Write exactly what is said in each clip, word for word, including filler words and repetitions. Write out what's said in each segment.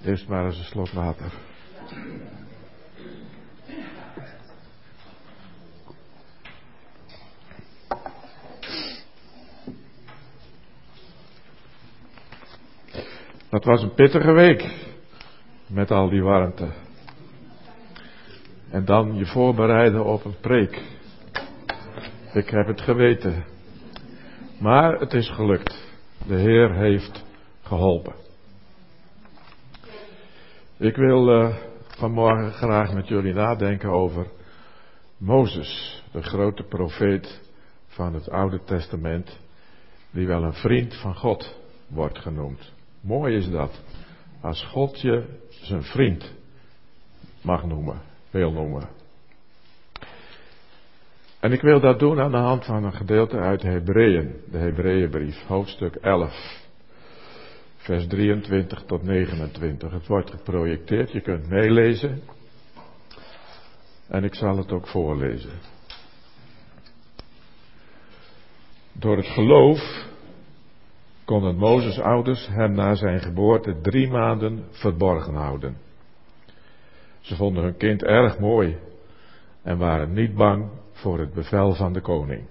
Eerst maar eens een slok water. Dat was een pittige week. Met al die warmte. En dan je voorbereiden op een preek. Ik heb het geweten. Maar het is gelukt. De Heer heeft geholpen. Ik wil uh, vanmorgen graag met jullie nadenken over Mozes, de grote profeet van het Oude Testament, die wel een vriend van God wordt genoemd. Mooi is dat, als God je zijn vriend mag noemen, wil noemen. En ik wil dat doen aan de hand van een gedeelte uit de Hebreeën, de Hebreeënbrief, hoofdstuk elf. Vers drieëntwintig tot negenentwintig. Het wordt geprojecteerd, je kunt meelezen. En ik zal het ook voorlezen. Door het geloof konden Mozes' ouders hem na zijn geboorte drie maanden verborgen houden. Ze vonden hun kind erg mooi en waren niet bang voor het bevel van de koning.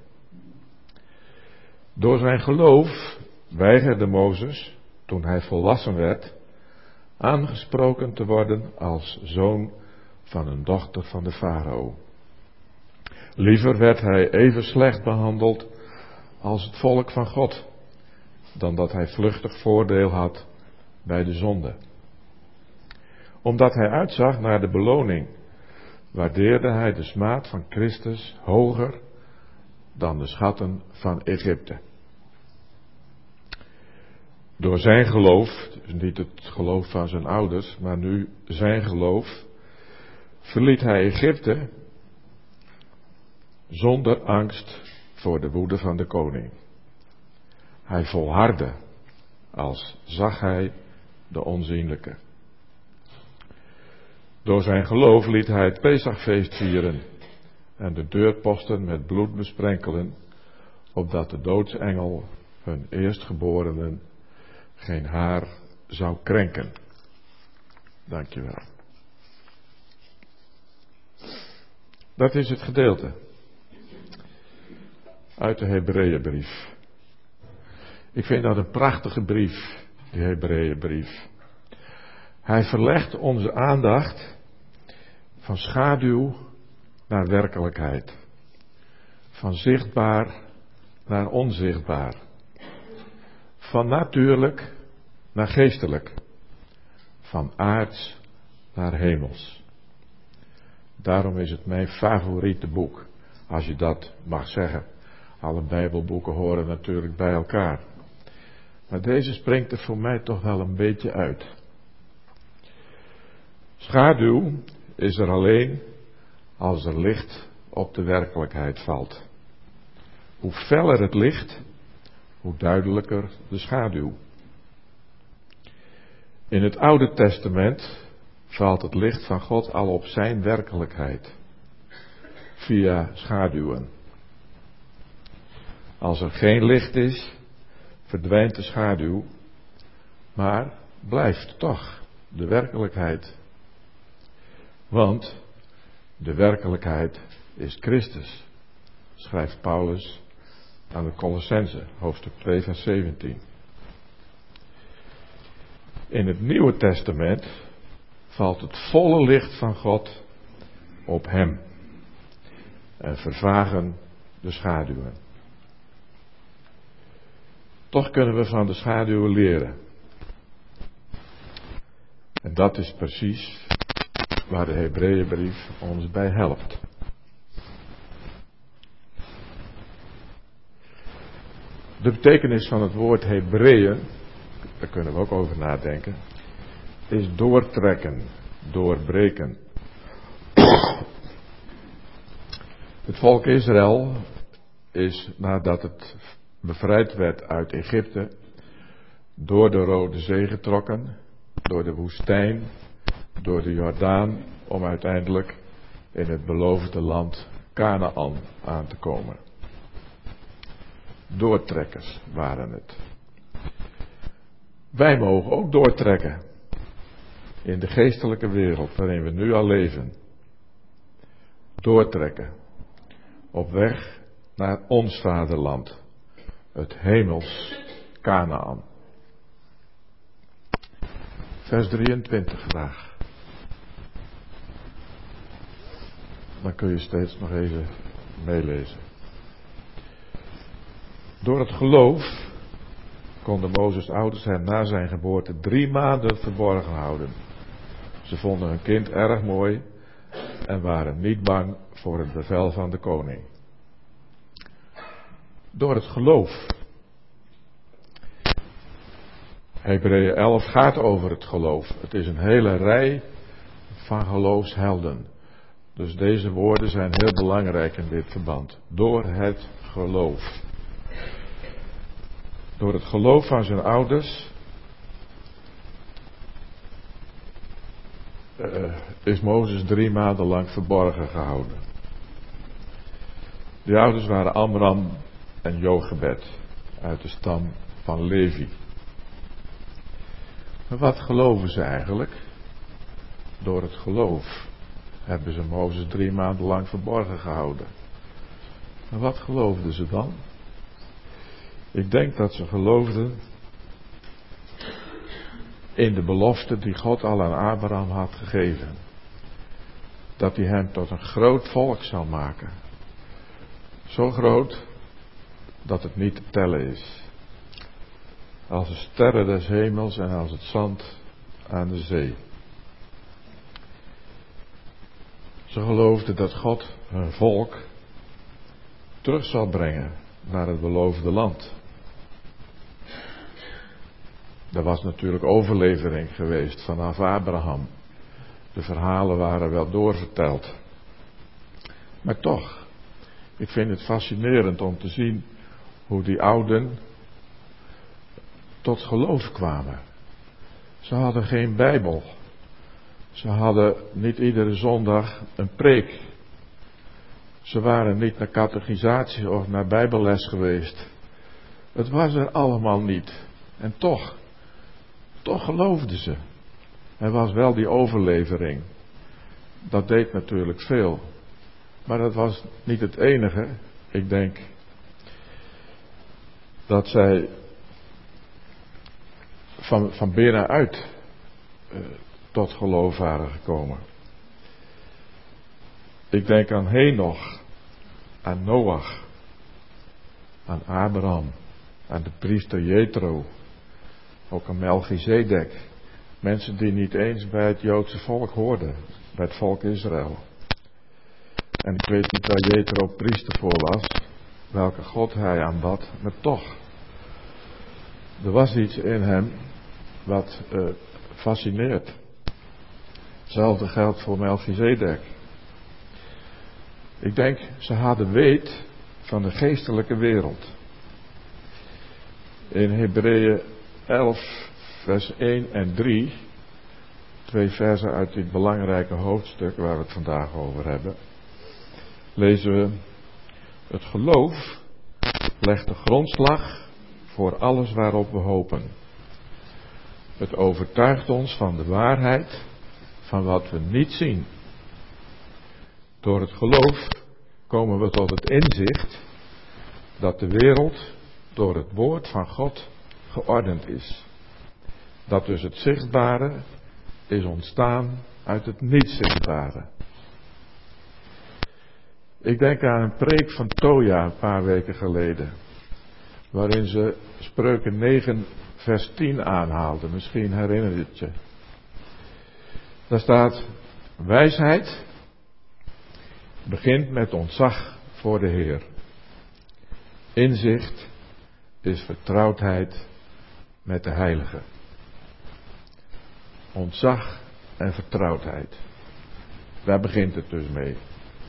Door zijn geloof weigerde Mozes, toen hij volwassen werd, aangesproken te worden als zoon van een dochter van de farao. Liever werd hij even slecht behandeld als het volk van God, dan dat hij vluchtig voordeel had bij de zonde. Omdat hij uitzag naar de beloning, waardeerde hij de smaad van Christus hoger dan de schatten van Egypte. Door zijn geloof, dus niet het geloof van zijn ouders, maar nu zijn geloof, verliet hij Egypte zonder angst voor de woede van de koning. Hij volhardde, als zag hij de onzienlijke. Door zijn geloof liet hij het Pesachfeest vieren en de deurposten met bloed besprenkelen, opdat de doodsengel hun eerstgeborenen geen haar zou krenken. Dankjewel. Dat is het gedeelte uit de Hebreeënbrief. Ik vind dat een prachtige brief, die Hebreeënbrief. Hij verlegt onze aandacht van schaduw naar werkelijkheid. Van zichtbaar naar onzichtbaar. Van natuurlijk naar geestelijk. Van aards naar hemels. Daarom is het mijn favoriete boek, als je dat mag zeggen. Alle Bijbelboeken horen natuurlijk bij elkaar. Maar deze springt er voor mij toch wel een beetje uit. Schaduw is er alleen als er licht op de werkelijkheid valt. Hoe feller het licht, hoe duidelijker de schaduw. In het Oude Testament valt het licht van God al op zijn werkelijkheid, via schaduwen. Als er geen licht is, verdwijnt de schaduw, maar blijft toch de werkelijkheid. Want de werkelijkheid is Christus, schrijft Paulus aan de Colossenzen, hoofdstuk twee, vers zeventien. In het Nieuwe Testament valt het volle licht van God op hem en vervagen de schaduwen. Toch kunnen we van de schaduwen leren. En dat is precies waar de Hebreeënbrief ons bij helpt. De betekenis van het woord Hebreeën, daar kunnen we ook over nadenken, is doortrekken, doorbreken. Het volk Israël is, nadat het bevrijd werd uit Egypte, door de Rode Zee getrokken, door de woestijn, door de Jordaan, om uiteindelijk in het beloofde land Kanaan aan te komen. Doortrekkers waren het. Wij mogen ook doortrekken. in de geestelijke wereld waarin we nu al leven, doortrekken op weg naar ons vaderland, het hemels Kanaan. Vers drieëntwintig graag. Dan kun je steeds nog even meelezen. Door het geloof konden Mozes' ouders hem na zijn geboorte drie maanden verborgen houden. Ze vonden hun kind erg mooi en waren niet bang voor het bevel van de koning. Door het geloof. Hebreeën elf gaat over het geloof. Het is een hele rij van geloofshelden. Dus deze woorden zijn heel belangrijk in dit verband. Door het geloof. Door het geloof van zijn ouders uh, is Mozes drie maanden lang verborgen gehouden. Die ouders waren Amram en Jochebed uit de stam van Levi. Maar wat geloven ze eigenlijk? Door het geloof hebben ze Mozes drie maanden lang verborgen gehouden. Maar wat geloofden ze dan? Ik denk dat ze geloofden in de belofte die God al aan Abraham had gegeven. Dat hij hem tot een groot volk zou maken. Zo groot dat het niet te tellen is. Als de sterren des hemels en als het zand aan de zee. Ze geloofden dat God hun volk terug zal brengen naar het beloofde land. Er was natuurlijk overlevering geweest vanaf Abraham. De verhalen waren wel doorverteld. Maar toch, ik vind het fascinerend om te zien hoe die ouden tot geloof kwamen. Ze hadden geen Bijbel. Ze hadden niet iedere zondag een preek. Ze waren niet naar catechisatie of naar bijbelles geweest. Het was er allemaal niet. En toch, toch geloofden ze. Er was wel die overlevering. Dat deed natuurlijk veel. Maar dat was niet het enige. Ik denk dat zij van, van binnenuit uh, tot geloof waren gekomen. Ik denk aan Henoch, aan Noach, aan Abraham, aan de priester Jethro, ook aan Melchizedek. Mensen die niet eens bij het Joodse volk hoorden, bij het volk Israël. En ik weet niet waar Jethro priester voor was, welke God hij aanbad, maar toch. Er was iets in hem wat uh, fascineert. Hetzelfde geldt voor Melchizedek. Ik denk, ze hadden weet van de geestelijke wereld. In Hebreeën elf, vers één en drie, twee versen uit dit belangrijke hoofdstuk waar we het vandaag over hebben, lezen we: het geloof legt de grondslag voor alles waarop we hopen. Het overtuigt ons van de waarheid van wat we niet zien. Door het geloof komen we tot het inzicht dat de wereld door het woord van God geordend is. Dat dus het zichtbare is ontstaan uit het niet zichtbare. Ik denk aan een preek van Toya een paar weken geleden, waarin ze Spreuken negen vers tien aanhaalde. Misschien herinner je het je. Daar staat: wijsheid begint met ontzag voor de Heer. Inzicht is vertrouwdheid met de Heilige. Ontzag en vertrouwdheid. Daar begint het dus mee.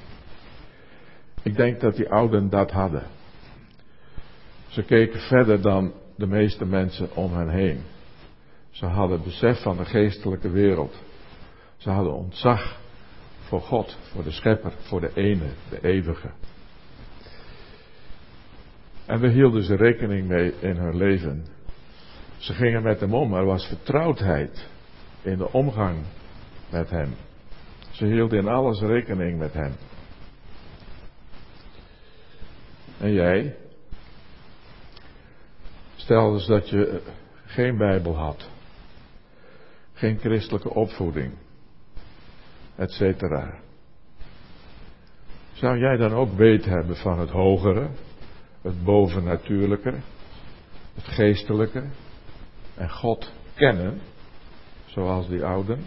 Ik denk dat die ouden dat hadden. Ze keken verder dan de meeste mensen om hen heen. Ze hadden besef van de geestelijke wereld. Ze hadden ontzag voor God, voor de Schepper, voor de ene, de eeuwige. En we hielden ze rekening mee in hun leven. Ze gingen met hem om, er was vertrouwdheid in de omgang met hem. Ze hield in alles rekening met hem. En jij? Stel dus dat je geen Bijbel had. Geen christelijke opvoeding. Et cetera. Zou jij dan ook weet hebben van het hogere, het bovennatuurlijke, het geestelijke en God kennen, zoals die ouden?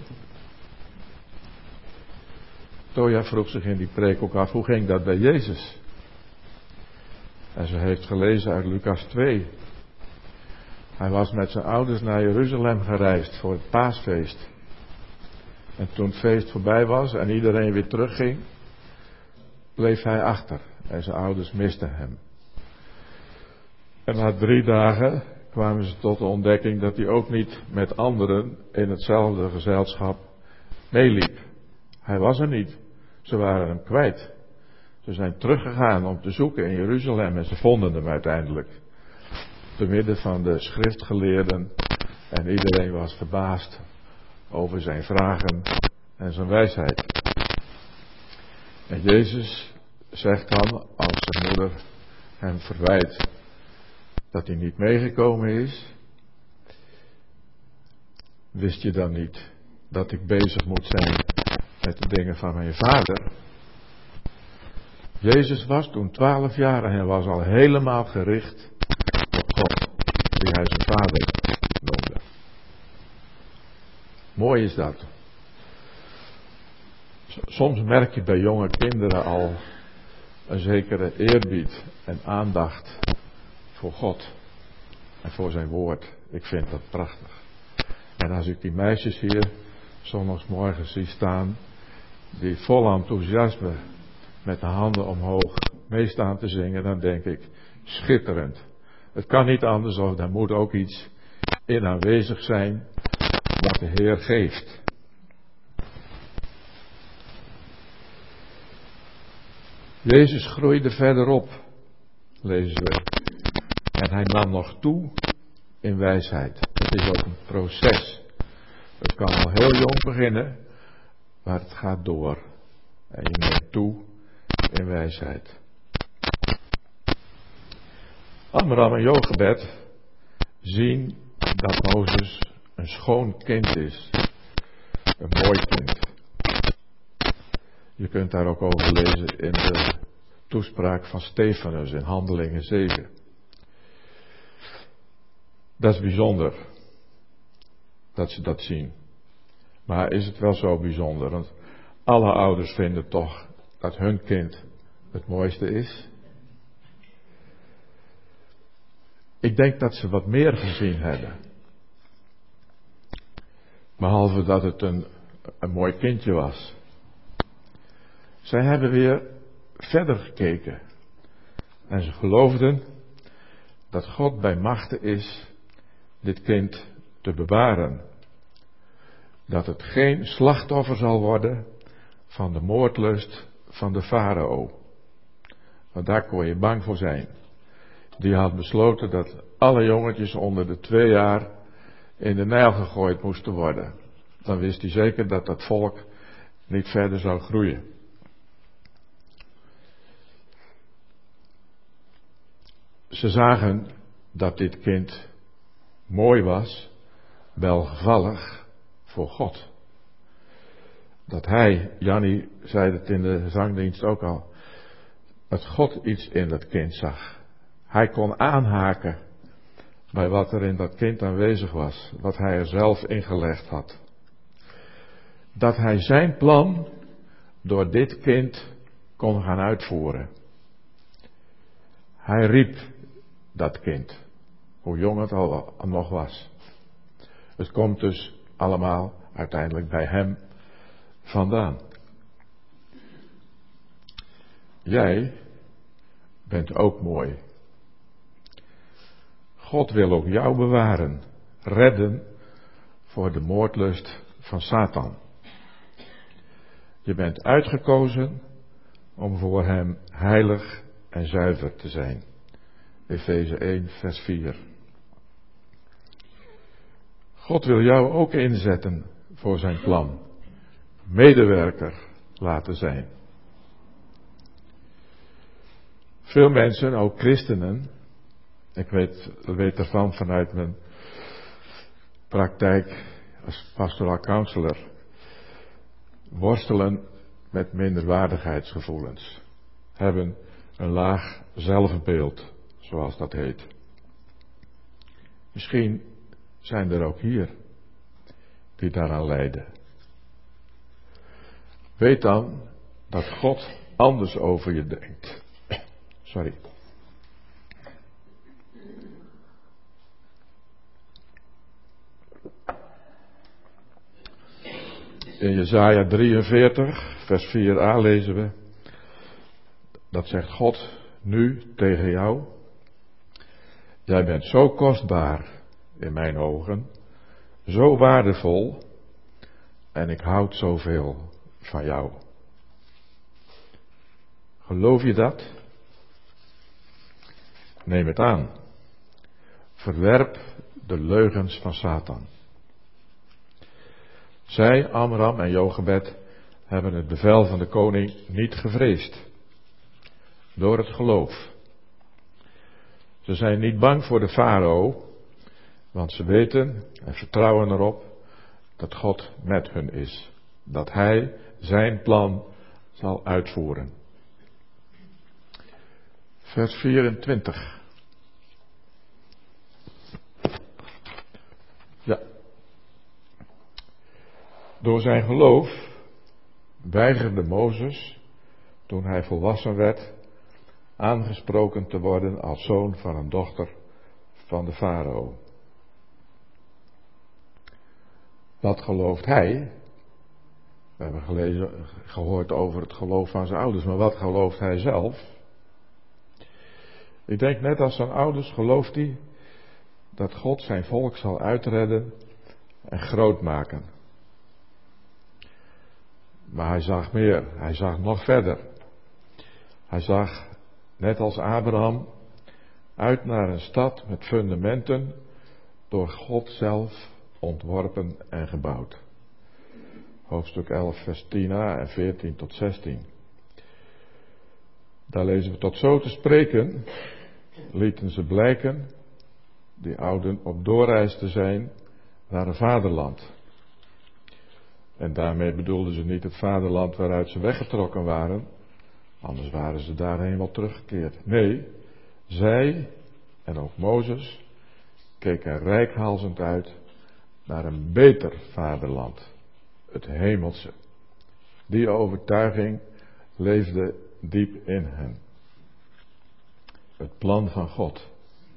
Toja vroeg zich in die preek ook af, hoe ging dat bij Jezus? En ze heeft gelezen uit Lucas twee. Hij was met zijn ouders naar Jeruzalem gereisd voor het paasfeest. En toen het feest voorbij was en iedereen weer terugging, bleef hij achter. En zijn ouders misten hem. En na drie dagen kwamen ze tot de ontdekking dat hij ook niet met anderen in hetzelfde gezelschap meeliep. Hij was er niet. Ze waren hem kwijt. Ze zijn teruggegaan om te zoeken in Jeruzalem en ze vonden hem uiteindelijk. Te midden van de schriftgeleerden en iedereen was verbaasd over zijn vragen en zijn wijsheid. En Jezus zegt dan, als zijn moeder hem verwijt dat hij niet meegekomen is, wist je dan niet dat ik bezig moet zijn met de dingen van mijn vader? Jezus was toen twaalf jaar en hij was al helemaal gericht op God, die hij zijn vader noemde. Mooi is dat. Soms merk je bij jonge kinderen al een zekere eerbied en aandacht voor God en voor zijn woord. Ik vind dat prachtig. En als ik die meisjes hier zondagsmorgen zie staan, die vol enthousiasme met de handen omhoog meestaan te zingen, dan denk ik, schitterend. Het kan niet anders, of daar moet ook iets in aanwezig zijn wat de Heer geeft. Jezus groeide verderop, lezen we. En hij nam nog toe in wijsheid. Het is ook een proces. Het kan al heel jong beginnen, maar het gaat door. En je neemt toe in wijsheid. Amram en Jochebed zien dat Mozes een schoon kind is. Een mooi kind. Je kunt daar ook over lezen in de toespraak van Stefanus in Handelingen zeven. Dat is bijzonder. Dat ze dat zien. Maar is het wel zo bijzonder? Want alle ouders vinden toch dat hun kind het mooiste is. Ik denk dat ze wat meer gezien hebben. Behalve dat het een, een mooi kindje was. Zij hebben weer verder gekeken. En ze geloofden dat God bij machte is dit kind te bewaren. Dat het geen slachtoffer zal worden van de moordlust van de farao. Want daar kon je bang voor zijn. Die had besloten dat alle jongetjes onder de twee jaar in de Nijl gegooid moesten worden. Dan wist hij zeker dat dat volk niet verder zou groeien. Ze zagen dat dit kind mooi was, welgevallig voor God. Dat hij, Jannie zei het in de zangdienst ook al, dat God iets in dat kind zag. Hij kon aanhaken bij wat er in dat kind aanwezig was, wat hij er zelf ingelegd had. Dat hij zijn plan door dit kind kon gaan uitvoeren. Hij riep dat kind, hoe jong het al nog was. Het komt dus allemaal uiteindelijk bij hem vandaan. Jij bent ook mooi. God wil ook jou bewaren, redden voor de moordlust van Satan. Je bent uitgekozen om voor hem heilig en zuiver te zijn. Efeze één, vers vier. God wil jou ook inzetten voor zijn plan. Medewerker laten zijn. Veel mensen, ook christenen, ik weet, weet ervan vanuit mijn praktijk als pastoraal counselor, worstelen met minderwaardigheidsgevoelens. Hebben een laag zelfbeeld, zoals dat heet. Misschien zijn er ook hier die daaraan lijden. Weet dan dat God anders over je denkt. Sorry. In Jesaja drieënveertig, vers vier a lezen we, dat zegt God nu tegen jou: jij bent zo kostbaar in mijn ogen, zo waardevol, en ik houd zoveel van jou. Geloof je dat? Neem het aan. Verwerp de leugens van Satan. Zij, Amram en Jochebed, hebben het bevel van de koning niet gevreesd. Door het geloof. Ze zijn niet bang voor de farao, want ze weten en vertrouwen erop dat God met hun is. Dat hij zijn plan zal uitvoeren. Vers vierentwintig. Ja. Door zijn geloof weigerde Mozes, toen hij volwassen werd, aangesproken te worden als zoon van een dochter van de farao. Wat gelooft hij? We hebben gelezen, gehoord over het geloof van zijn ouders, maar wat gelooft hij zelf? Ik denk net als zijn ouders gelooft hij dat God zijn volk zal uitredden en groot maken. Maar hij zag meer, hij zag nog verder. Hij zag, net als Abraham, uit naar een stad met fundamenten, door God zelf ontworpen en gebouwd. Hoofdstuk elf, vers tien a en veertien tot zestien. Daar lezen we: tot zo te spreken lieten ze blijken, die ouden, op doorreis te zijn naar een vaderland. En daarmee bedoelden ze niet het vaderland waaruit ze weggetrokken waren, anders waren ze daarheen wel teruggekeerd. Nee, zij en ook Mozes keken reikhalzend uit naar een beter vaderland, het hemelse. Die overtuiging leefde diep in hen. Het plan van God.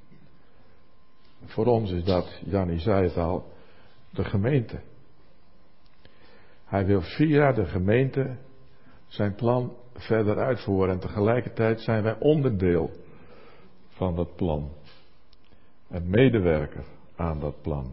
Voor ons is dat, Jannie zei het al, de gemeente. Hij wil via de gemeente zijn plan verder uitvoeren en tegelijkertijd zijn wij onderdeel van dat plan. En medewerker aan dat plan.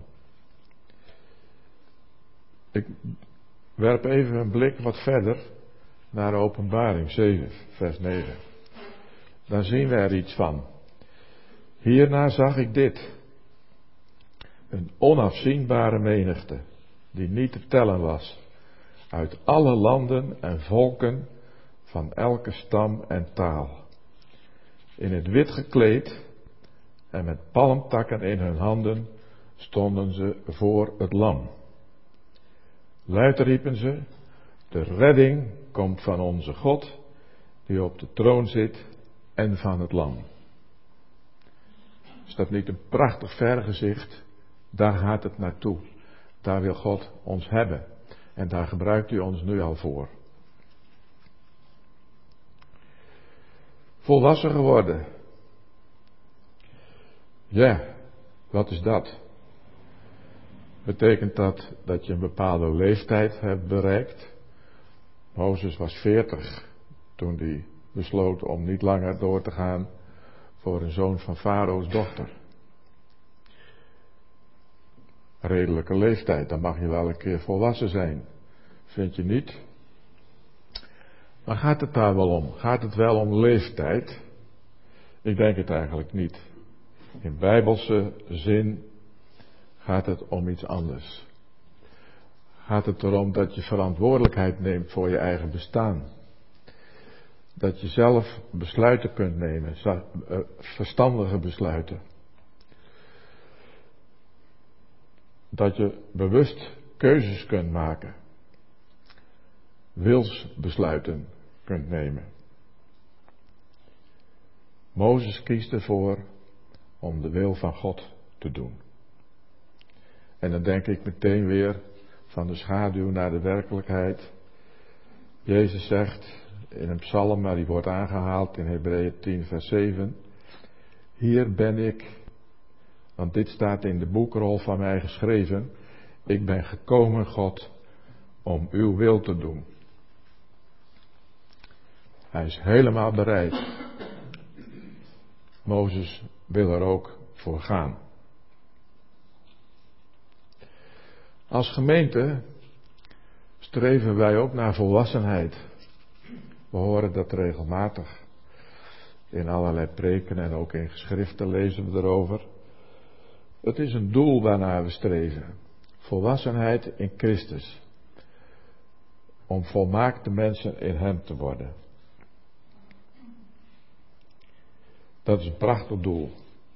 Ik werp even een blik wat verder naar Openbaring zeven, vers negen. Daar zien we er iets van. Hierna zag ik dit. Een onafzienbare menigte, die niet te tellen was, uit alle landen en volken, van elke stam en taal. In het wit gekleed en met palmtakken in hun handen stonden ze voor het lam. Luid riepen ze: de redding komt van onze God, die op de troon zit, en van het lam. Is dat niet een prachtig vergezicht? Daar gaat het naartoe. Daar wil God ons hebben. En daar gebruikt u ons nu al voor. Volwassen geworden. Ja, wat is dat? Betekent dat dat je een bepaalde leeftijd hebt bereikt? Mozes was veertig toen hij besloot om niet langer door te gaan voor een zoon van Farao's dochter. Redelijke leeftijd, dan mag je wel een keer volwassen zijn. Vind je niet? Maar gaat het daar wel om? Gaat het wel om leeftijd? Ik denk het eigenlijk niet. In bijbelse zin gaat het om iets anders. gaat het erom dat je verantwoordelijkheid neemt voor je eigen bestaan. Dat je zelf besluiten kunt nemen, verstandige besluiten. Dat je bewust keuzes kunt maken. Wilsbesluiten kunt nemen. Mozes kiest ervoor om de wil van God te doen. En dan denk ik meteen weer van de schaduw naar de werkelijkheid. Jezus zegt in een psalm, maar die wordt aangehaald in Hebreeën tien vers zeven. Hier ben ik, want dit staat in de boekrol van mij geschreven. Ik ben gekomen, God, om uw wil te doen. Hij is helemaal bereid. Mozes wil er ook voor gaan. Als gemeente streven wij ook naar volwassenheid. We horen dat regelmatig. In allerlei preken en ook in geschriften lezen we erover. Het is een doel waarnaar we streven. Volwassenheid in Christus. Om volmaakte mensen in Hem te worden. Dat is een prachtig doel.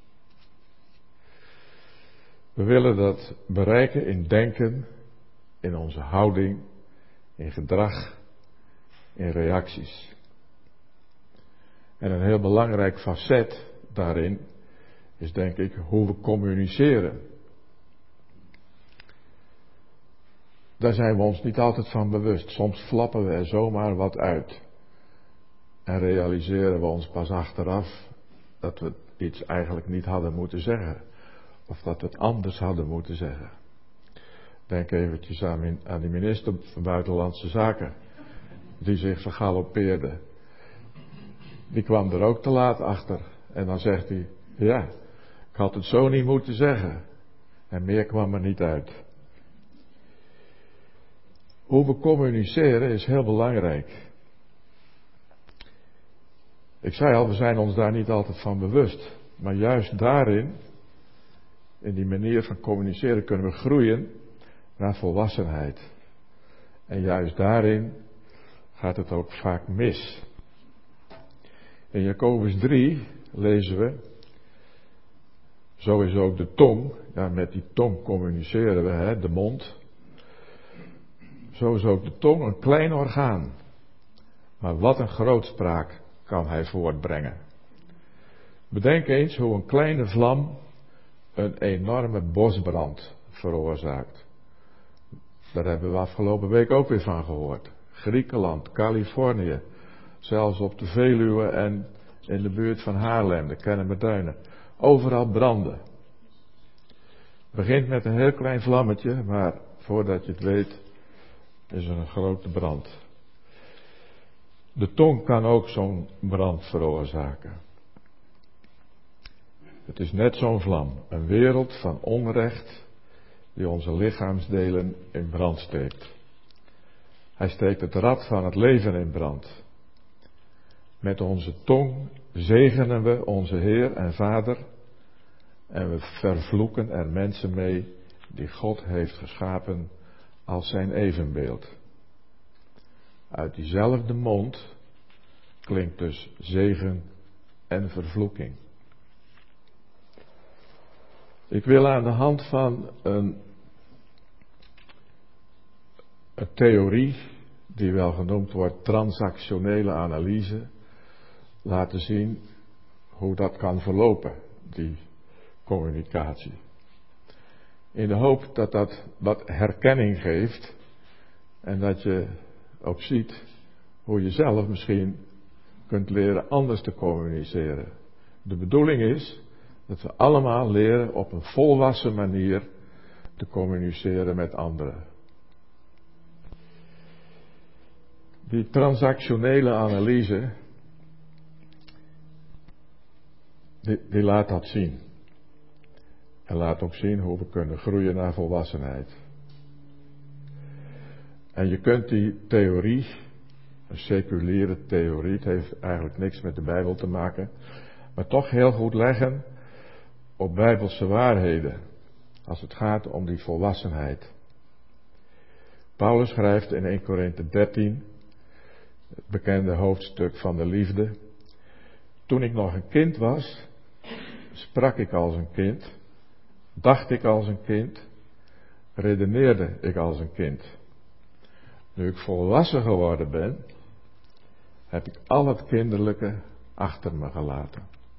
We willen dat bereiken in denken, in onze houding, in gedrag, in reacties. En een heel belangrijk facet daarin is denk ik hoe we communiceren. Daar zijn we ons niet altijd van bewust. Soms flappen we er zomaar wat uit. En realiseren we ons pas achteraf dat we iets eigenlijk niet hadden moeten zeggen. Of dat we het anders hadden moeten zeggen. Denk eventjes aan, aan die minister van Buitenlandse Zaken. Die zich vergaloppeerde. Die kwam er ook te laat achter. En dan zegt hij, ja, ik had het zo niet moeten zeggen. En meer kwam er niet uit. Hoe we communiceren is heel belangrijk. Ik zei al, we zijn ons daar niet altijd van bewust. Maar juist daarin, in die manier van communiceren, kunnen we groeien naar volwassenheid. En juist daarin gaat het ook vaak mis. In Jacobus drie lezen we, zo is ook de tong, ja, met die tong communiceren we, hè, de mond. Zo is ook de tong een klein orgaan. Maar wat een grootspraak kan hij voortbrengen. Bedenk eens hoe een kleine vlam een enorme bosbrand veroorzaakt. Daar hebben we afgelopen week ook weer van gehoord. Griekenland, Californië, zelfs op de Veluwe en in de buurt van Haarlem, de Kennemerduinen. Overal branden. Het begint met een heel klein vlammetje, maar voordat je het weet is er een grote brand. De tong kan ook zo'n brand veroorzaken. Het is net zo'n vlam, een wereld van onrecht die onze lichaamsdelen in brand steekt. Hij steekt het rad van het leven in brand. Met onze tong zegenen we onze Heer en Vader en we vervloeken er mensen mee die God heeft geschapen als zijn evenbeeld. Uit diezelfde mond klinkt dus zegen en vervloeking. Ik wil aan de hand van een, een theorie, die wel genoemd wordt transactionele analyse, laten zien hoe dat kan verlopen, die communicatie. In de hoop dat dat wat herkenning geeft en dat je ook ziet hoe je zelf misschien kunt leren anders te communiceren. De bedoeling is dat we allemaal leren op een volwassen manier te communiceren met anderen. Die transactionele analyse, die, die laat dat zien. En laat ook zien hoe we kunnen groeien naar volwassenheid. En je kunt die theorie, een seculiere theorie, het heeft eigenlijk niks met de Bijbel te maken, maar toch heel goed leggen op Bijbelse waarheden, als het gaat om die volwassenheid. Paulus schrijft in eerste Korinthe dertien, het bekende hoofdstuk van de liefde. Toen ik nog een kind was, sprak ik als een kind, dacht ik als een kind, redeneerde ik als een kind. Nu ik volwassen geworden ben, heb ik al het kinderlijke achter me gelaten.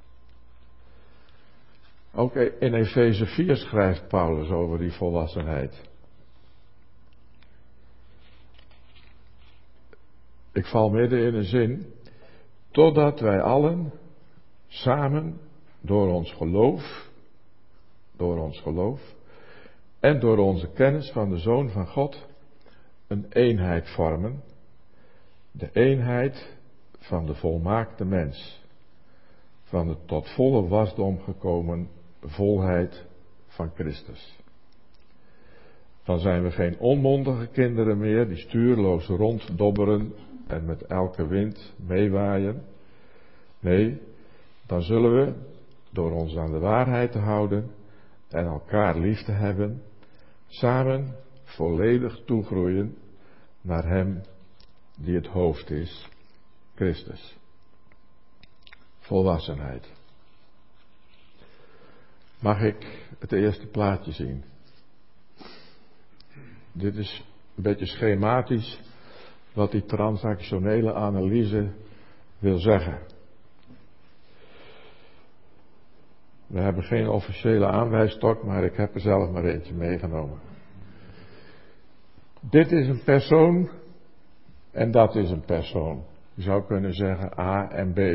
Ook in Efeze vier schrijft Paulus over die volwassenheid. Ik val midden in een zin, totdat wij allen samen door ons geloof, door ons geloof en door onze kennis van de Zoon van God een eenheid vormen, de eenheid van de volmaakte mens, van de tot volle wasdom gekomen volheid van Christus. Dan zijn we geen onmondige kinderen meer die stuurloos ronddobberen en met elke wind meewaaien. Nee, dan zullen we, door ons aan de waarheid te houden en elkaar lief te hebben, samen volledig toegroeien naar Hem die het hoofd is, Christus. Volwassenheid. Mag ik het eerste plaatje zien? Dit is een beetje schematisch wat die transactionele analyse wil zeggen. We hebben geen officiële aanwijsstok, maar ik heb er zelf maar eentje meegenomen. Dit is een persoon en dat is een persoon. Je zou kunnen zeggen A en B.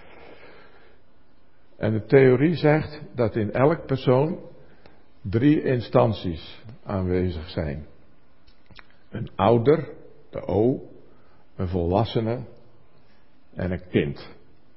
En de theorie zegt dat in elk persoon drie instanties aanwezig zijn. Een ouder, de O, een volwassene en een kind.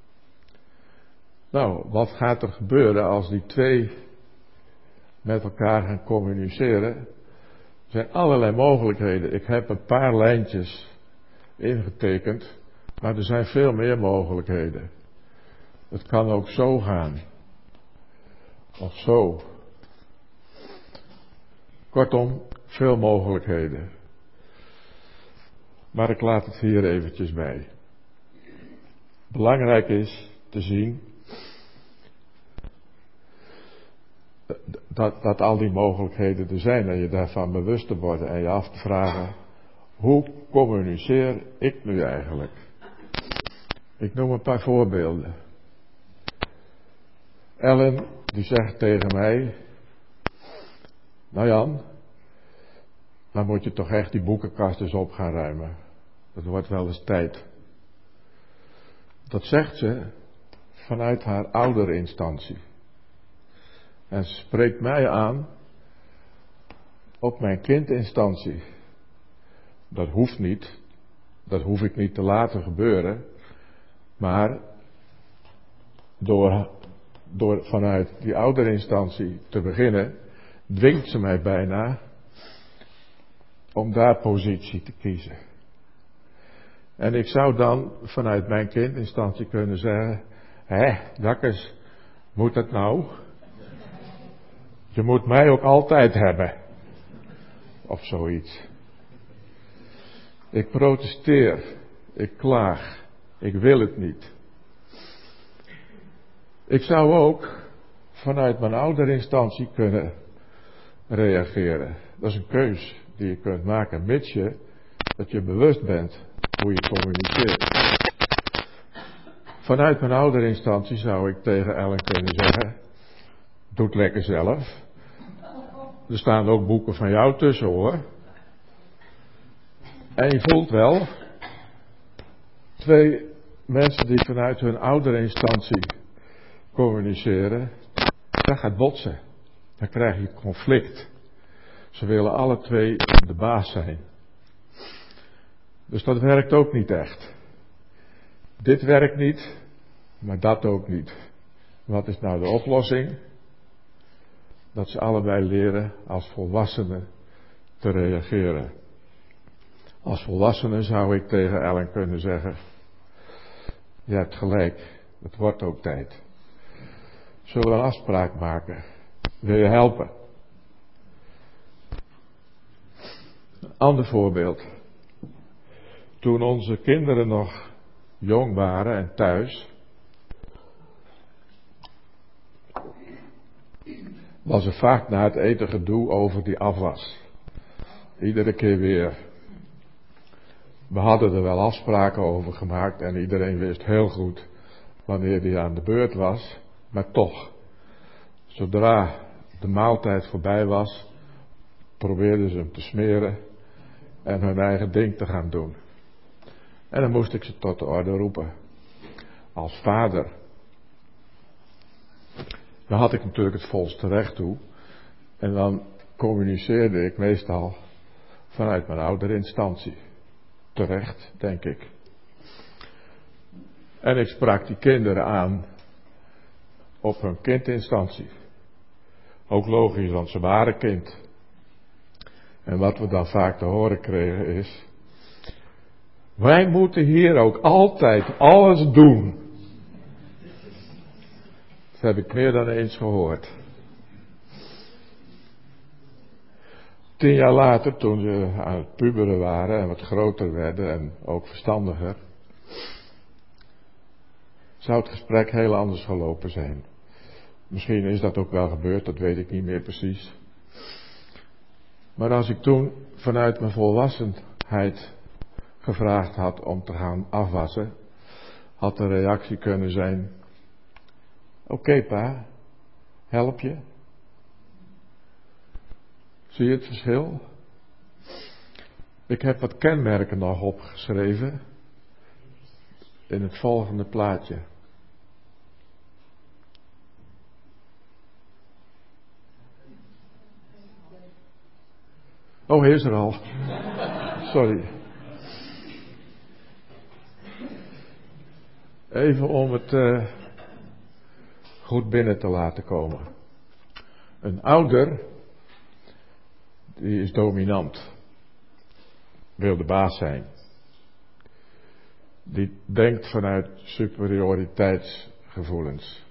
Nou, wat gaat er gebeuren als die twee met elkaar gaan communiceren? Er zijn allerlei mogelijkheden. Ik heb een paar lijntjes ingetekend, maar er zijn veel meer mogelijkheden. Het kan ook zo gaan. Of zo. Kortom, veel mogelijkheden. Maar ik laat het hier eventjes bij. Belangrijk is te zien dat, dat al die mogelijkheden er zijn en je daarvan bewust te worden en je af te vragen, hoe communiceer ik nu eigenlijk? Ik noem een paar voorbeelden. Ellen, die zegt tegen mij, nou Jan, dan moet je toch echt die boekenkast eens op gaan ruimen. Dat wordt wel eens tijd. Dat zegt ze vanuit haar ouderinstantie. En ze spreekt mij aan op mijn kindinstantie. Dat hoeft niet. Dat hoef ik niet te laten gebeuren. Maar door, door vanuit die ouderinstantie te beginnen, dwingt ze mij bijna om daar positie te kiezen. En ik zou dan vanuit mijn kindinstantie kunnen zeggen, hé, Dakkes, moet dat nou? Je moet mij ook altijd hebben. Of zoiets. Ik protesteer. Ik klaag. Ik wil het niet. Ik zou ook vanuit mijn ouderinstantie kunnen reageren. Dat is een keus die je kunt maken, mits je dat je bewust bent hoe je communiceert. Vanuit mijn ouderinstantie zou ik tegen Ellen kunnen zeggen, doe het lekker zelf. Er staan ook boeken van jou tussen hoor. En je voelt wel, twee mensen die vanuit hun ouderinstantie communiceren, dat gaat botsen. Dan krijg je conflict. Ze willen alle twee de baas zijn. Dus dat werkt ook niet echt. Dit werkt niet, maar dat ook niet. Wat is nou de oplossing? Dat ze allebei leren als volwassenen te reageren. Als volwassene zou ik tegen Ellen kunnen zeggen, je hebt gelijk, het wordt ook tijd. Zullen we een afspraak maken? Wil je helpen? Ander voorbeeld. Toen onze kinderen nog jong waren en thuis, was er vaak na het eten gedoe over die afwas. Iedere keer weer. We hadden er wel afspraken over gemaakt en iedereen wist heel goed wanneer die aan de beurt was. Maar toch, zodra de maaltijd voorbij was, probeerden ze hem te smeren en hun eigen ding te gaan doen. En dan moest ik ze tot de orde roepen. Als vader. Dan had ik natuurlijk het volste recht toe. En dan communiceerde ik meestal vanuit mijn ouderinstantie. Terecht, denk ik. En ik sprak die kinderen aan op hun kindinstantie. Ook logisch, want ze waren kind. En wat we dan vaak te horen kregen is: wij moeten hier ook altijd alles doen. Dat heb ik meer dan eens gehoord. Tien jaar later, toen ze aan het puberen waren en wat groter werden en ook verstandiger, zou het gesprek heel anders gelopen zijn. Misschien is dat ook wel gebeurd, dat weet ik niet meer precies. Maar als ik toen vanuit mijn volwassenheid gevraagd had om te gaan afwassen, had de reactie kunnen zijn: oké pa, help je? Zie je het verschil? Ik heb wat kenmerken nog opgeschreven in het volgende plaatje. Oh, hij is er al. Sorry. Even om het uh, goed binnen te laten komen. Een ouder, die is dominant. Wil de baas zijn. Die denkt vanuit superioriteitsgevoelens.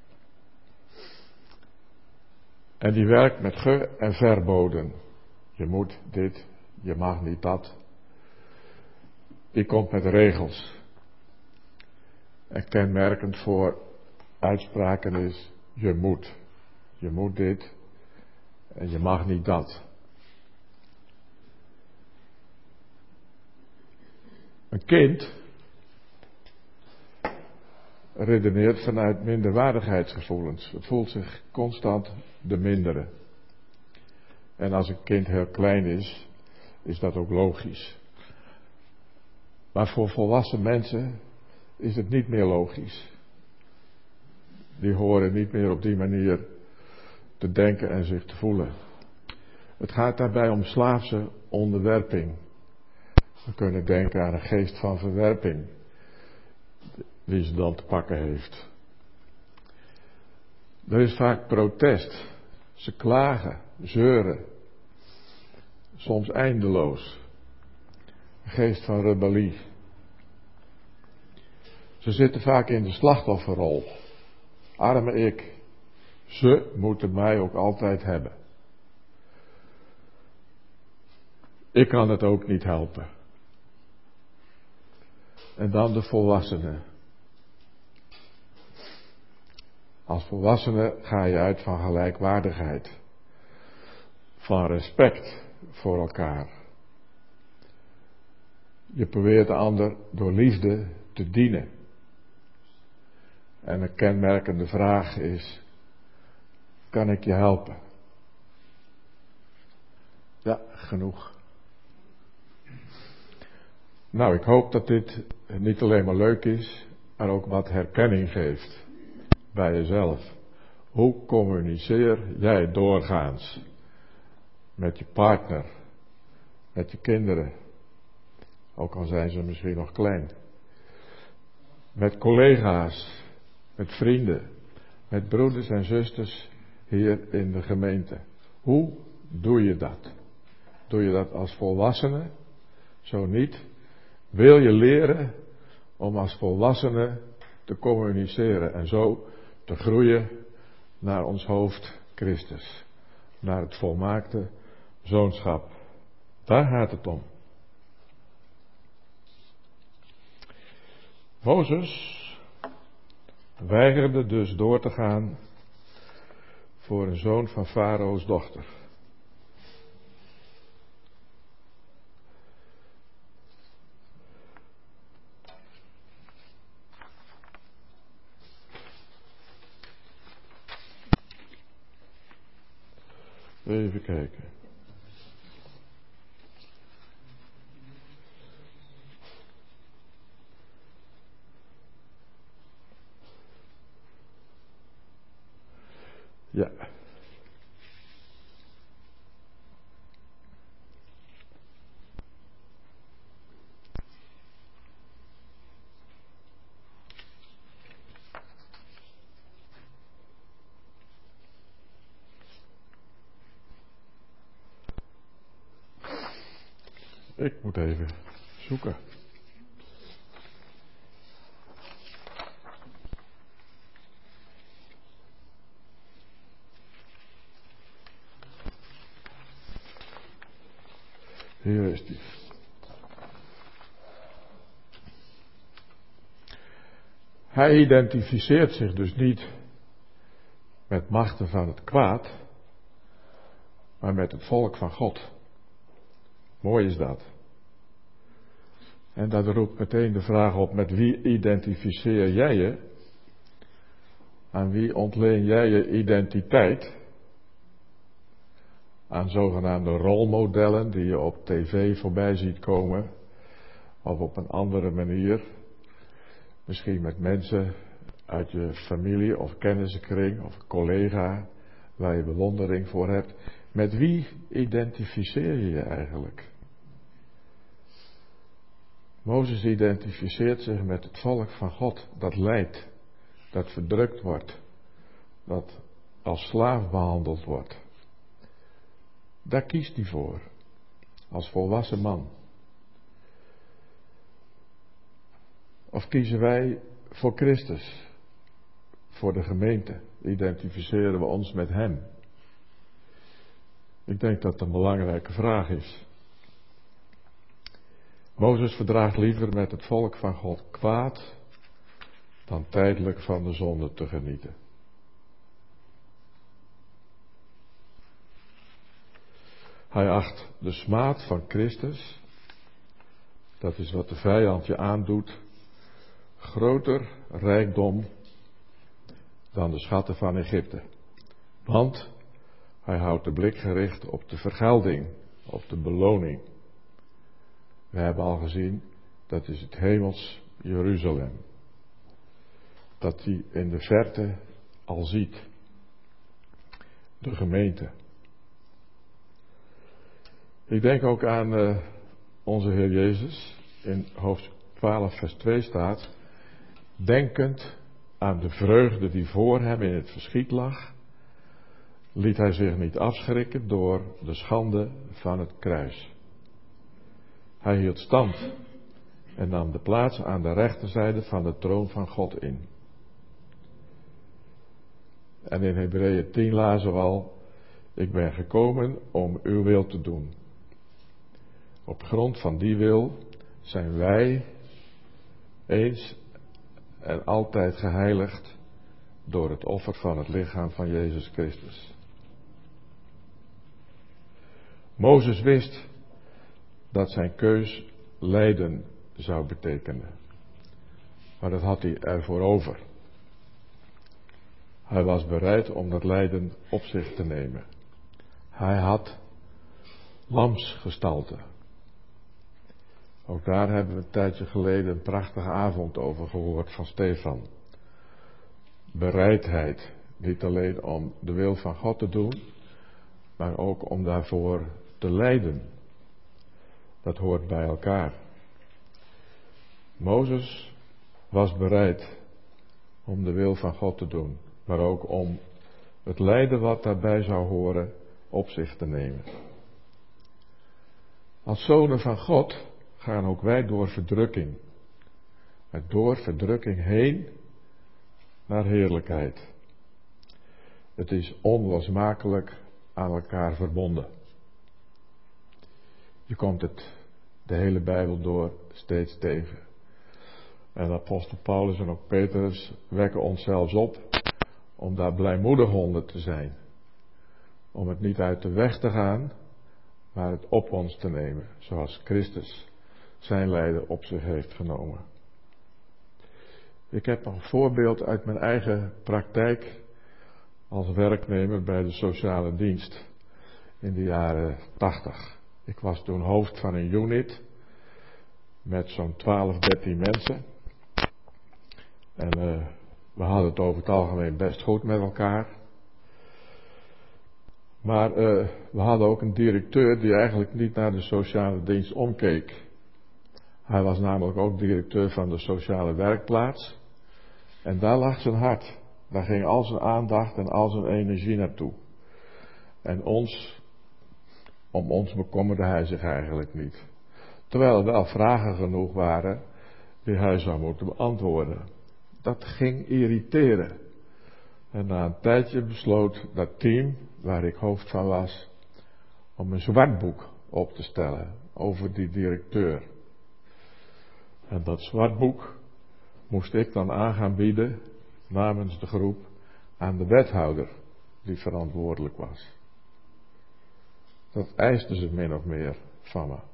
En die werkt met ge- en verboden. Je moet dit, je mag niet dat. Die komt met regels. En kenmerkend voor uitspraken is: je moet. Je moet dit en je mag niet dat. Een kind redeneert vanuit minderwaardigheidsgevoelens. Het voelt zich constant de mindere. En als een kind heel klein is, is dat ook logisch. Maar voor volwassen mensen is het niet meer logisch. Die horen niet meer op die manier te denken en zich te voelen. Het gaat daarbij om slaafse onderwerping. We kunnen denken aan een geest van verwerping, die ze dan te pakken heeft. Er is vaak protest. Ze klagen, zeuren. Soms eindeloos. Een geest van rebellie. Ze zitten vaak in de slachtofferrol. Arme ik. Ze moeten mij ook altijd hebben. Ik kan het ook niet helpen. En dan de volwassenen. Als volwassene ga je uit van gelijkwaardigheid. Van respect voor elkaar. Je probeert de ander door liefde te dienen. En een kenmerkende vraag is: kan ik je helpen? Ja, genoeg. Nou, ik hoop dat dit niet alleen maar leuk is, maar ook wat herkenning geeft bij jezelf. Hoe communiceer jij doorgaans met je partner, met je kinderen, ook al zijn ze misschien nog klein, met collega's, met vrienden, met broeders en zusters hier in de gemeente? Hoe doe je dat? Doe je dat als volwassene? Zo niet. Wil je leren om als volwassene te communiceren en zo te groeien naar ons hoofd Christus, naar het volmaakte zoonschap Daar gaat het om. Mozes weigerde dus door te gaan voor een zoon van Farao's dochter. Even kijken. Ja. Ik moet even zoeken. Hier is die. Hij identificeert zich dus niet met machten van het kwaad, maar met het volk van God. Mooi is dat. En dat roept meteen de vraag op, met wie identificeer jij je? Aan wie ontleen jij je identiteit? Aan zogenaamde rolmodellen die je op tv voorbij ziet komen, of op een andere manier. Misschien met mensen uit je familie of kennissenkring of collega waar je bewondering voor hebt. Met wie identificeer je je eigenlijk? Mozes identificeert zich met het volk van God dat lijdt, dat verdrukt wordt, dat als slaaf behandeld wordt. Daar kiest hij voor, als volwassen man. Of kiezen wij voor Christus, voor de gemeente, identificeren we ons met Hem? Ik denk dat dat een belangrijke vraag is. Mozes verdraagt liever met het volk van God kwaad dan tijdelijk van de zonde te genieten. Hij acht de smaad van Christus, dat is wat de vijand je aandoet, groter rijkdom dan de schatten van Egypte. Want hij houdt de blik gericht op de vergelding, op de beloning. We hebben al gezien, dat is het hemels Jeruzalem. Dat hij in de verte al ziet. De gemeente. Ik denk ook aan uh, onze Heer Jezus. In hoofdstuk twaalf vers twee staat. Denkend aan de vreugde die voor hem in het verschiet lag, liet hij zich niet afschrikken door de schande van het kruis. Hij hield stand en nam de plaats aan de rechterzijde van de troon van God in. En in Hebreeën tien lazen we al, ik ben gekomen om uw wil te doen. Op grond van die wil zijn wij eens en altijd geheiligd door het offer van het lichaam van Jezus Christus. Mozes wist dat zijn keus lijden zou betekenen. Maar dat had hij ervoor over. Hij was bereid om dat lijden op zich te nemen. Hij had lamsgestalte. Ook daar hebben we een tijdje geleden een prachtige avond over gehoord van Stefan. Bereidheid, niet alleen om de wil van God te doen, maar ook om daarvoor te lijden. Dat hoort bij elkaar. Mozes was bereid om de wil van God te doen, maar ook om het lijden wat daarbij zou horen op zich te nemen. Als zonen van God gaan ook wij door verdrukking. Maar door verdrukking heen naar heerlijkheid. Het is onlosmakelijk aan elkaar verbonden. Je komt het de hele Bijbel door steeds tegen. En apostel Paulus en ook Petrus wekken ons zelfs op om daar blijmoedig onder te zijn. Om het niet uit de weg te gaan, maar het op ons te nemen, zoals Christus zijn lijden op zich heeft genomen. Ik heb nog een voorbeeld uit mijn eigen praktijk als werknemer bij de sociale dienst in de jaren tachtig. Ik was toen hoofd van een unit met zo'n twaalf, dertien mensen. En uh, we hadden het over het algemeen best goed met elkaar. Maar uh, we hadden ook een directeur die eigenlijk niet naar de sociale dienst omkeek. Hij was namelijk ook directeur van de sociale werkplaats. En daar lag zijn hart. Daar ging al zijn aandacht en al zijn energie naartoe. En ons, om ons bekommerde hij zich eigenlijk niet. Terwijl er wel vragen genoeg waren die hij zou moeten beantwoorden. Dat ging irriteren. En na een tijdje besloot dat team, waar ik hoofd van was, om een zwartboek op te stellen over die directeur. En dat zwartboek moest ik dan aan gaan bieden namens de groep aan de wethouder die verantwoordelijk was. Dat eiste ze min of meer van me.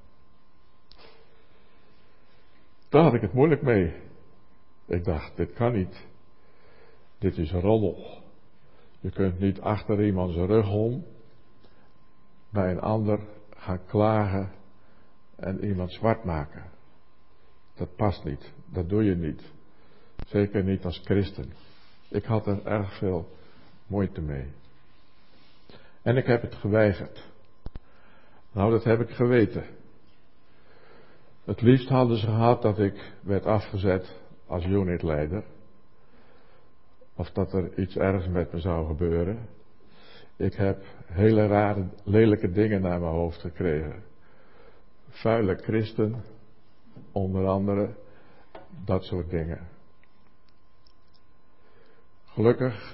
Daar had ik het moeilijk mee. Ik dacht, dit kan niet. Dit is roddel. Je kunt niet achter iemands rug om bij een ander gaan klagen en iemand zwart maken. Dat past niet. Dat doe je niet. Zeker niet als christen. Ik had er erg veel moeite mee. En ik heb het geweigerd. Nou, dat heb ik geweten. Het liefst hadden ze gehad dat ik werd afgezet als unitleider. Of dat er iets ergs met me zou gebeuren. Ik heb hele rare, lelijke dingen naar mijn hoofd gekregen. Vuile christen, onder andere, dat soort dingen. Gelukkig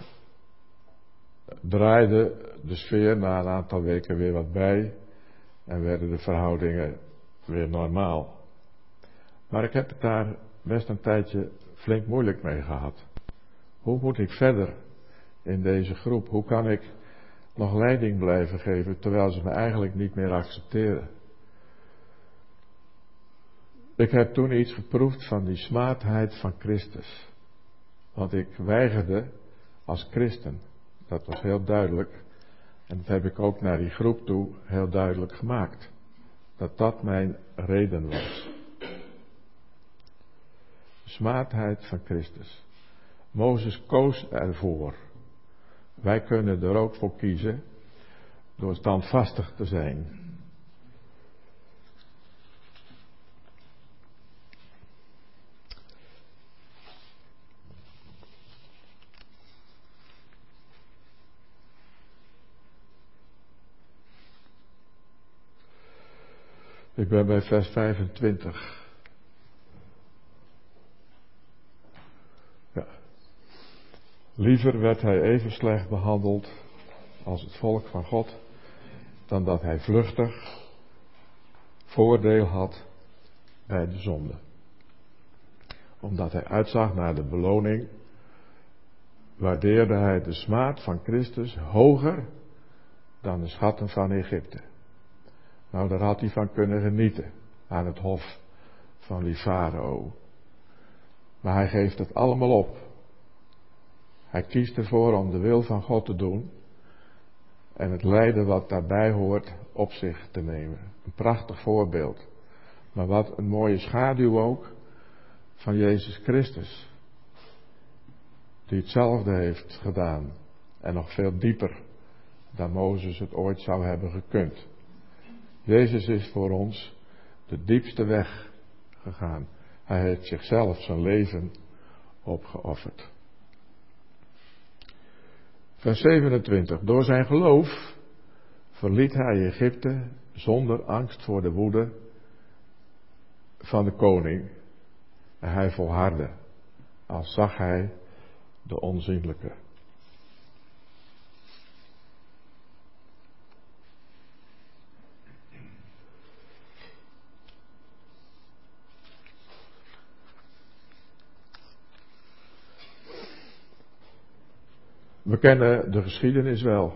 draaide de sfeer na een aantal weken weer wat bij en werden de verhoudingen weer normaal. Maar ik heb het daar best een tijdje flink moeilijk mee gehad. Hoe moet ik verder in deze groep? Hoe kan ik nog leiding blijven geven terwijl ze me eigenlijk niet meer accepteren? Ik heb toen iets geproefd van die smaadheid van Christus. Want ik weigerde als christen. Dat was heel duidelijk. En dat heb ik ook naar die groep toe heel duidelijk gemaakt. Dat dat mijn reden was. De smaadheid van Christus. Mozes koos ervoor. Wij kunnen er ook voor kiezen door standvastig te zijn. Ik ben bij vers vijfentwintig. Ja. Liever werd hij even slecht behandeld als het volk van God, dan dat hij vluchtig voordeel had bij de zonde. Omdat hij uitzag naar de beloning, waardeerde hij de smaad van Christus hoger dan de schatten van Egypte. Nou, daar had hij van kunnen genieten aan het hof van die farao. Maar hij geeft het allemaal op. Hij kiest ervoor om de wil van God te doen en het lijden wat daarbij hoort op zich te nemen. Een prachtig voorbeeld. Maar wat een mooie schaduw ook van Jezus Christus. Die hetzelfde heeft gedaan en nog veel dieper dan Mozes het ooit zou hebben gekund. Jezus is voor ons de diepste weg gegaan. Hij heeft zichzelf zijn leven opgeofferd. Vers zevenentwintig. Door zijn geloof verliet hij Egypte zonder angst voor de woede van de koning. En hij volhardde, als zag hij de onzienlijke. We kennen de geschiedenis wel.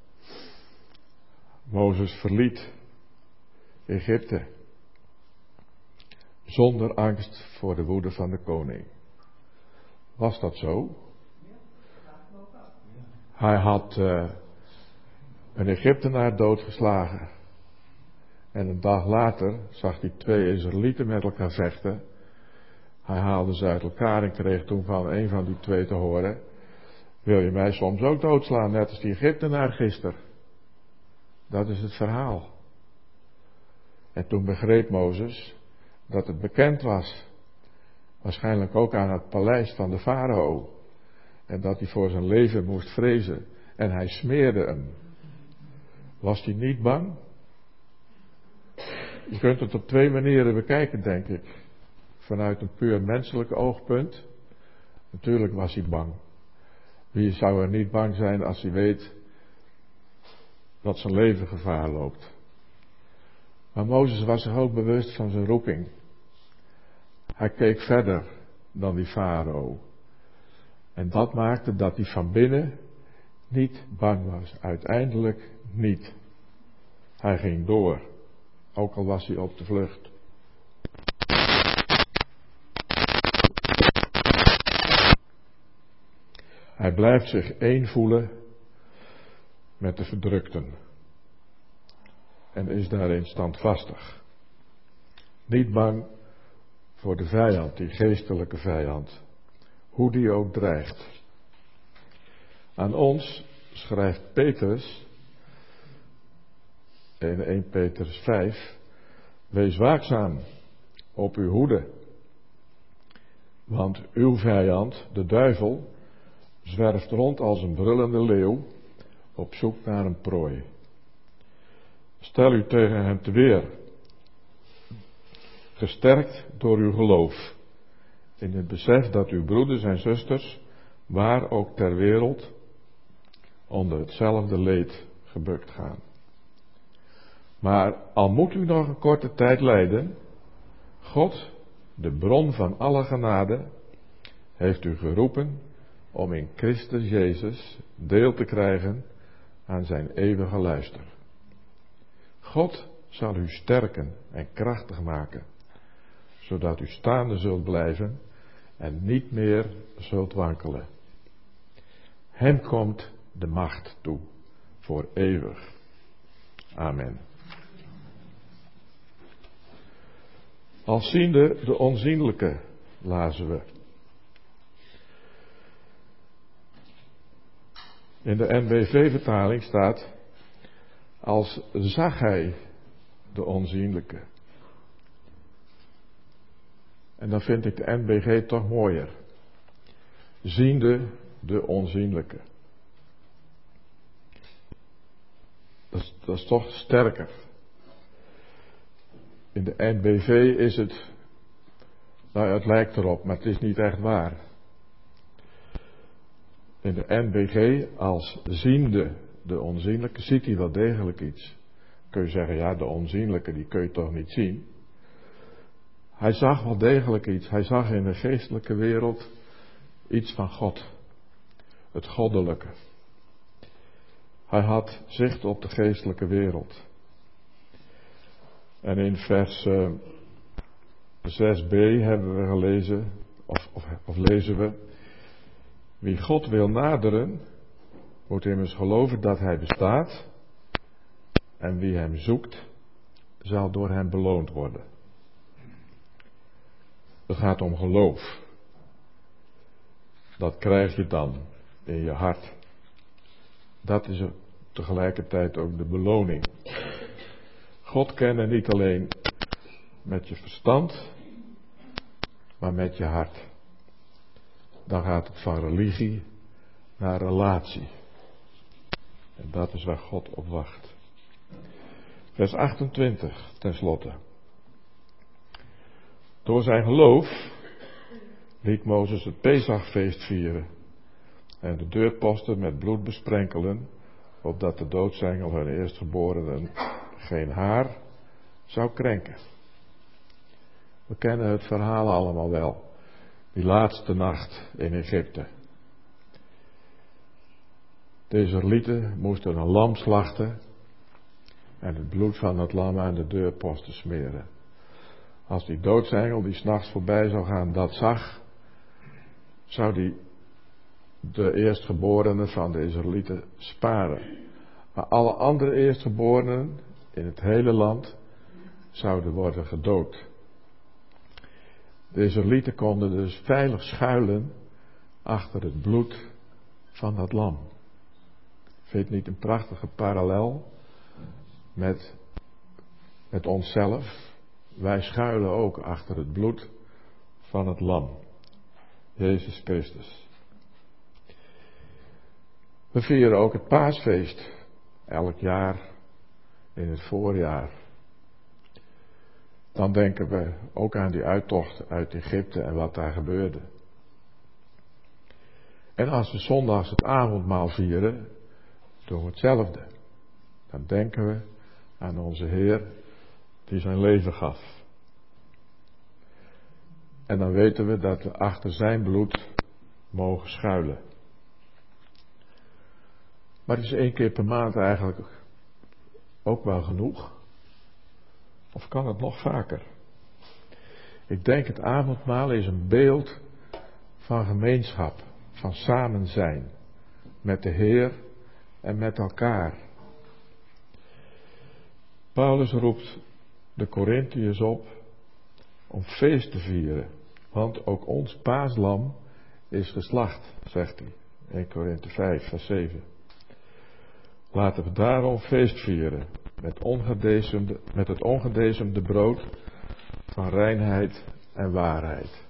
Mozes verliet Egypte zonder angst voor de woede van de koning. Was dat zo? Hij had uh, een Egyptenaar doodgeslagen. En een dag later zag hij twee Israëlieten met elkaar vechten. Hij haalde ze uit elkaar en kreeg toen van een van die twee te horen: wil je mij soms ook doodslaan, net als die Egyptenaar gisteren? Dat is het verhaal. En toen begreep Mozes dat het bekend was. Waarschijnlijk ook aan het paleis van de farao. En dat hij voor zijn leven moest vrezen. En hij smeerde hem. Was hij niet bang? Je kunt het op twee manieren bekijken, denk ik. Vanuit een puur menselijk oogpunt. Natuurlijk was hij bang. Wie zou er niet bang zijn als hij weet dat zijn leven gevaar loopt? Maar Mozes was zich ook bewust van zijn roeping. Hij keek verder dan die farao. En dat maakte dat hij van binnen niet bang was. Uiteindelijk niet. Hij ging door. Ook al was hij op de vlucht. Hij blijft zich één voelen met de verdrukten. En is daarin standvastig. Niet bang voor de vijand, die geestelijke vijand. Hoe die ook dreigt. Aan ons schrijft Petrus in eerste Petrus vijf. Wees waakzaam op uw hoede. Want uw vijand, de duivel, zwerft rond als een brullende leeuw op zoek naar een prooi. Stel u tegen hem te weer, gesterkt door uw geloof, in het besef dat uw broeders en zusters, waar ook ter wereld, onder hetzelfde leed gebukt gaan. Maar al moet u nog een korte tijd lijden, God, de bron van alle genade, heeft u geroepen om in Christus Jezus deel te krijgen aan zijn eeuwige luister. God zal u sterken en krachtig maken, zodat u staande zult blijven en niet meer zult wankelen. Hem komt de macht toe, voor eeuwig. Amen. Als ziende de onzienlijke, lazen we. In de N B V-vertaling staat: als zag hij de onzienlijke. En dan vind ik de N B G toch mooier. Ziende de onzienlijke. Dat is, dat is toch sterker. In de N B V is het, nou het lijkt erop, maar het is niet echt waar. In de N B G, als ziende de onzienlijke, ziet hij wel degelijk iets. Kun je zeggen, ja, de onzienlijke, die kun je toch niet zien. Hij zag wel degelijk iets. Hij zag in de geestelijke wereld iets van God. Het goddelijke. Hij had zicht op de geestelijke wereld. En in vers uh, zes b hebben we gelezen, of, of, of lezen we: wie God wil naderen, moet immers geloven dat hij bestaat. En wie hem zoekt, zal door hem beloond worden. Het gaat om geloof. Dat krijg je dan in je hart. Dat is tegelijkertijd ook de beloning. God kennen niet alleen met je verstand, maar met je hart. Dan gaat het van religie naar relatie. En dat is waar God op wacht. Vers achtentwintig, tenslotte. Door zijn geloof liet Mozes het Pesachfeest vieren en de deurposten met bloed besprenkelen, opdat de doodsengel hun eerstgeborenen geen haar zou krenken. We kennen het verhaal allemaal wel. Die laatste nacht in Egypte. De Israëlieten moesten een lam slachten en het bloed van het lam aan de deurposten smeren. Als die doodsengel die 's nachts voorbij zou gaan dat zag, zou die de eerstgeborenen van de Israëlieten sparen. Maar alle andere eerstgeborenen in het hele land zouden worden gedood. De Israëlieten konden dus veilig schuilen achter het bloed van dat lam. Vind je het niet een prachtige parallel met, met onszelf? Wij schuilen ook achter het bloed van het lam, Jezus Christus. We vieren ook het paasfeest, elk jaar in het voorjaar. Dan denken we ook aan die uittocht uit Egypte en wat daar gebeurde. En als we zondags het avondmaal vieren, doen we hetzelfde. Dan denken we aan onze Heer die zijn leven gaf. En dan weten we dat we achter zijn bloed mogen schuilen. Maar het is één keer per maand eigenlijk ook wel genoeg. Of kan het nog vaker? Ik denk het avondmaal is een beeld van gemeenschap, van samen zijn met de Heer en met elkaar. Paulus roept de Korintiërs op om feest te vieren, want ook ons paaslam is geslacht, zegt hij, Eerste Korinthe vijf, vers zeven. Laten we daarom feest vieren met, ongedecemde, met het ongedecemde brood van reinheid en waarheid.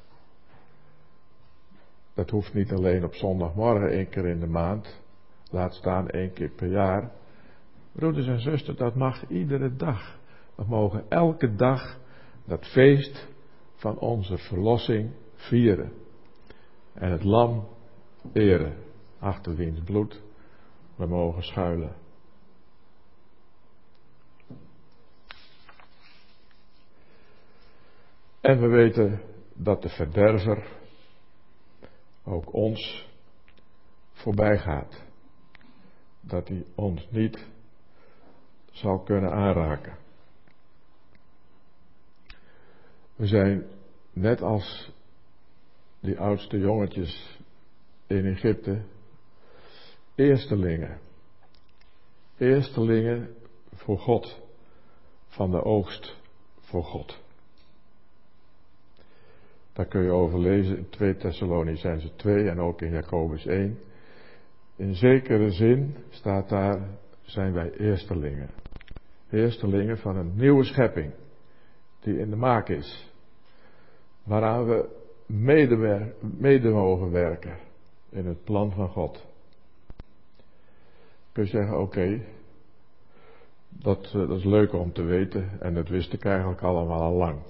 Dat hoeft niet alleen op zondagmorgen één keer in de maand, laat staan één keer per jaar. Broeders en zusters, dat mag iedere dag. We mogen elke dag dat feest van onze verlossing vieren. En het lam eren, achter wiens bloed we mogen schuilen. En we weten dat de verderver ook ons voorbij gaat. Dat hij ons niet zal kunnen aanraken. We zijn net als die oudste jongetjes in Egypte eerstelingen. Eerstelingen voor God, van de oogst voor God. Daar kun je over lezen in twee Thessalonicenzen twee en ook in Jacobus één. In zekere zin staat daar, zijn wij eerstelingen. Eerstelingen van een nieuwe schepping die in de maak is. Waaraan we mede, mede mogen werken in het plan van God. Kun je zeggen, oké, okay, dat, dat is leuk om te weten en dat wist ik eigenlijk allemaal al lang.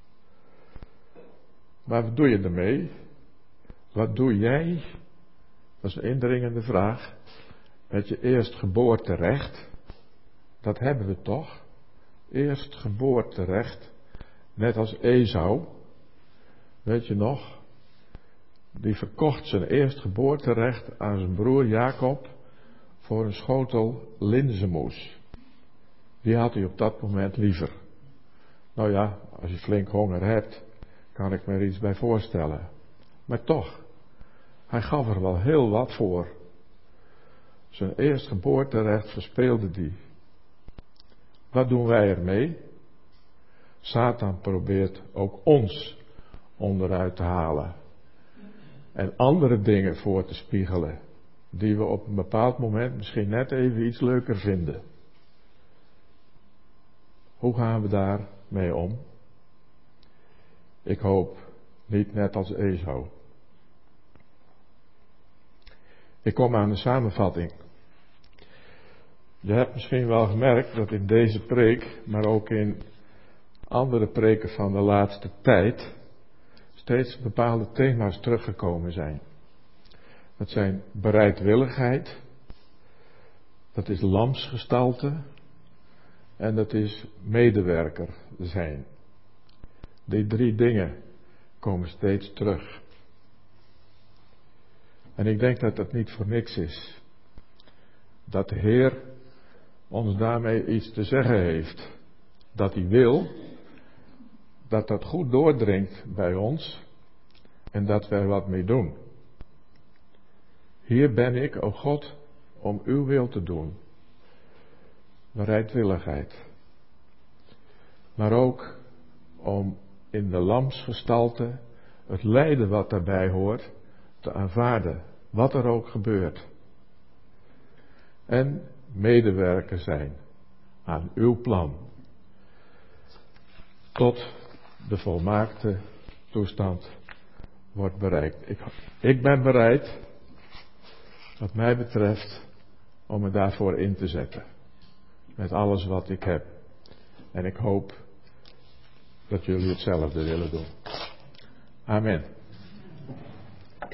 Maar wat doe je ermee? Wat doe jij? Dat is een indringende vraag. Met je eerstgeboorterecht. Dat hebben we toch? Eerstgeboorterecht. Net als Esau. Weet je nog? Die verkocht zijn eerstgeboorterecht aan zijn broer Jacob voor een schotel linzenmoes. Die had hij op dat moment liever. Nou ja, als je flink honger hebt, kan ik me er iets bij voorstellen. Maar toch, hij gaf er wel heel wat voor. Zijn eerstgeboorterecht verspeelde die. Wat doen wij ermee? Satan probeert ook ons onderuit te halen. En andere dingen voor te spiegelen. Die we op een bepaald moment misschien net even iets leuker vinden. Hoe gaan we daar mee om? Ik hoop niet net als Esau. Ik kom aan de samenvatting. Je hebt misschien wel gemerkt dat in deze preek, maar ook in andere preken van de laatste tijd, steeds bepaalde thema's teruggekomen zijn. Dat zijn bereidwilligheid, dat is lamsgestalte en dat is medewerker zijn. Die drie dingen komen steeds terug. En ik denk dat dat niet voor niks is. dat de Heer ons daarmee iets te zeggen heeft. Dat hij wil dat dat goed doordringt bij ons en dat we er wat mee doen. Hier ben ik, o God, om uw wil te doen. Bereidwilligheid. Maar ook om in de lamsgestalte het lijden wat daarbij hoort te aanvaarden, wat er ook gebeurt. En medewerker zijn aan uw plan. Tot de volmaakte toestand wordt bereikt. Ik, ik ben bereid, wat mij betreft, om me daarvoor in te zetten. Met alles wat ik heb. En ik hoop dat jullie hetzelfde willen doen. Amen.